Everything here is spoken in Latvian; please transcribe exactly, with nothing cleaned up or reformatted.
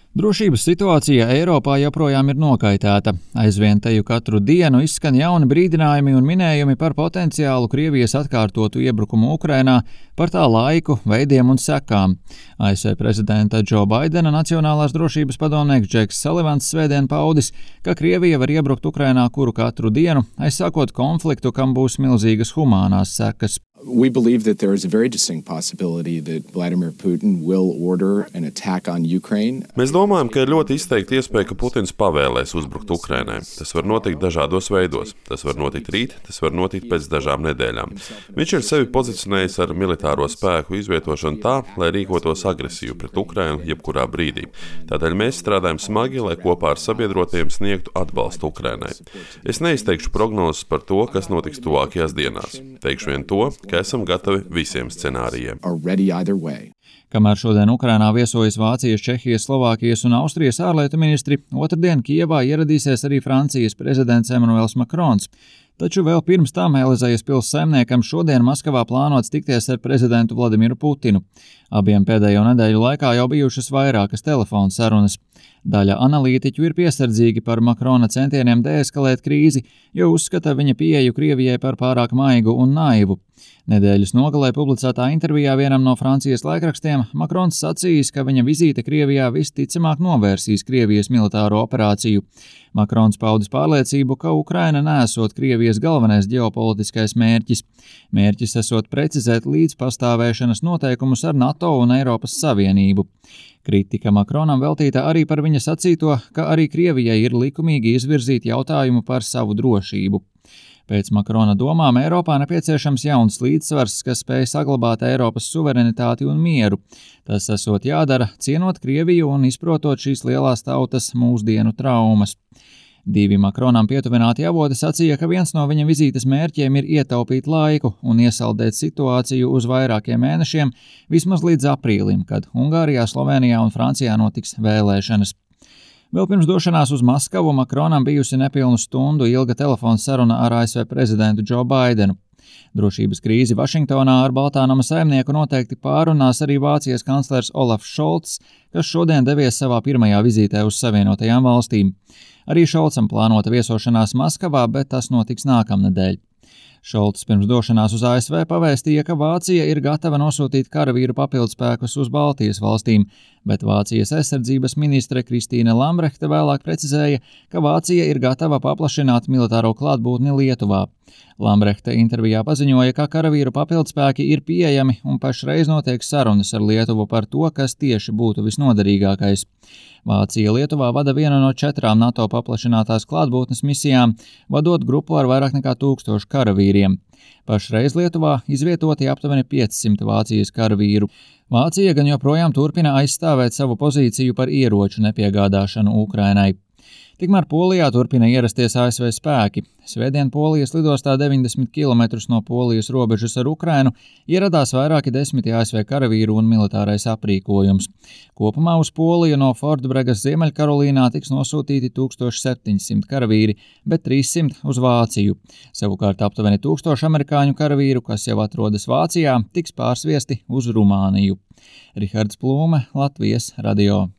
Drošības situācija Eiropā joprojām ir nokaitēta. Aizvien teju katru dienu izskan jauni brīdinājumi un minējumi par potenciālu Krievijas atkārtotu iebrukumu Ukrainā, par tā laiku, veidiem un sekām. A S V prezidenta Džo Baidena Nacionālās drošības padomnieks Džeks Salivans svētdien paudis, ka Krievija var iebrukt Ukrainā kuru katru dienu, aizsākot konfliktu, kam būs milzīgas humānās sekas. We believe that there is a very distinct possibility that Vladimir Putin will order an attack on Ukraine. Mēs domājam, ka ir ļoti izteikti iespēja, ka Putins pavēlēs uzbrukt Ukrainai. Tas var notikt dažādos veidos. Tas var notikt rīt, tas var notikt pēc dažām nedēļām. Viņš ir sevi pozicionējis ar militāro spēku izvietošanu tā, lai rīkotos agresīvu pret Ukrainu jebkurā brīdī. Tādēļ mēs strādājam smagi, lai kopā ar sabiedrotiem sniegtu atbalstu Ukrainai. Es neizteikšu prognozes par to, kas notiks tuvākajās dienās. Teikšu vien to, ka esam gatavi visiem scenārijiem. Kamēr šodien Ukrainā viesojas Vācijas, Čehijas, Slovākijas un Austrijas ārlietu ministri, otrdien Kijevā ieradīsies arī Francijas prezidents Emmanuels Makrons. Taču vēl pirms tam Elizejas pils saimniekam šodien Maskavā plānots tikties ar prezidentu Vladimiru Putinu. Abiem pēdējo nedēļu laikā jau bijušas vairākas telefona sarunas. Daļa analītiķu ir piesardzīgi par Makrona centieniem deeskalēt krīzi, jo uzskata viņa pieeju Krievijai par pārāk maigu un naivu. Nedēļas nogalē publicētā intervijā vienam no Francijas laikrakstiem Makrons sacījis, ka viņa vizīte Krievijā visticamāk novērsīs Krievijas militāro operāciju. Makrons paudis pārliecību, ka Ukraina neesot Krievijas galvenais ģeopolitiskais mērķis. Mērķis esot precizēt līdzpastāvēšanas noteikumus ar NATO un Eiropas Savienību. Kritika Makronam veltīta arī par viņa sacīto, ka arī Krievijai ir likumīgi izvirzīt jautājumu par savu drošību. Pēc Makrona domām Eiropā nepieciešams jauns līdzsvars, kas spēj saglabāt Eiropas suverenitāti un mieru. Tas esot jādara, cienot Krieviju un izprotot šīs lielās tautas mūsdienu traumas. Divi Makronam pietuvināti avoti sacīja, ka viens no viņa vizītes mērķiem ir ietaupīt laiku un iesaldēt situāciju uz vairākiem mēnešiem, vismaz līdz aprīlim, kad Ungārijā, Slovenijā un Francijā notiks vēlēšanas. Vēl pirms došanās uz Maskavu Makronam bijusi nepilnu stundu ilga telefona saruna ar A S V prezidentu Džo Baidenu. Drošības krīzi Vašingtonā ar Baltā nama saimnieku noteikti pārunās arī Vācijas kanclers Olafs Šolts, kas šodien devies savā pirmajā vizītē uz Savienotajām valstīm. Arī Šolcam plānota viesošanās Maskavā, bet tas notiks nākamnedēļ. Šolts pirms došanās uz A S V pavēstīja, ka Vācija ir gatava nosūtīt karavīru papildspēkus uz Baltijas valstīm, bet Vācijas aizsardzības ministre Kristīne Lambrehte vēlāk precizēja, ka Vācija ir gatava paplašināt militāro klātbūtni Lietuvā. Lambrehte intervijā paziņoja, ka karavīru papildspēki ir pieejami un pašreiz notiek sarunas ar Lietuvu par to, kas tieši būtu visnoderīgākais. Vācija Lietuvā vada vienu no četrām NATO paplašinātās klātbūtnes misijām, vadot grupu ar vairāk nekā tūkstošu karavīriem. Pašreiz Lietuvā izvietoti aptuveni piecsimt Vācijas karavīru. Vācija gan joprojām turpina aizstāvēt savu pozīciju par ieroču nepiegādāšanu Ukrainai. Tikmēr Polijā turpina ierasties A S V spēki. Svētdien Polijas lidostā deviņdesmit kilometrus no Polijas robežas ar Ukrainu ieradās vairāki desmiti A S V karavīru un militārais aprīkojums. Kopumā uz Poliju no Fortbregas Ziemeļkarolīnā tiks nosūtīti tūkstoš septiņsimt karavīri, bet trīssimt uz Vāciju. Savukārt aptuveni tūkstoši amerikāņu karavīru, kas jau atrodas Vācijā, tiks pārsviesti uz Rumāniju. Rihards Plūme, Latvijas radio.